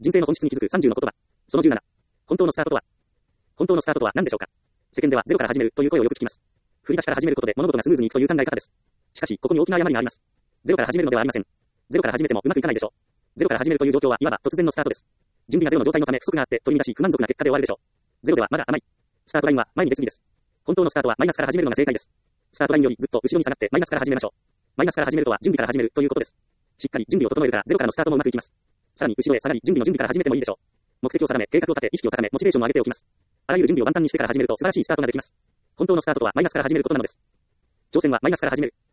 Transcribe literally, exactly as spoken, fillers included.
人生の本質に気づくさんじゅうの言葉。そのじゅうなな。本当のスタートとは。本当のスタートとは何でしょうか。世間ではゼロから始めるという声をよく聞きます。振り出しから始めることで物事がスムーズにいくという考え方です。しかし、ここに大きな誤りがあります。ゼロから始めるのではありません。ゼロから始めてもうまくいかないでしょう。ゼロから始めるという状況はいわば突然のスタートです。準備がゼロの状態のため不足があって取り乱し不満足な結果で終わるでしょう。ゼロではまだ甘い。スタートラインは前に出過ぎです。本当のスタートはマイナスから始めるのが正解です。スタートラインよりずっと後ろに下がってマイナスから始めましょう。マイナスから始めるとは準備から始めるということです。しっかり準備を整えるからゼロからのスタートもうまくいきます。さらに後ろへ下がり準備の準備から始めてもいいでしょう。目的を定め、計画を立て、意識を高め、モチベーションを上げておきます。あらゆる準備を万端にしてから始めると素晴らしいスタートができます。本当のスタートとはマイナスから始めることなのです。挑戦はマイナスから始める。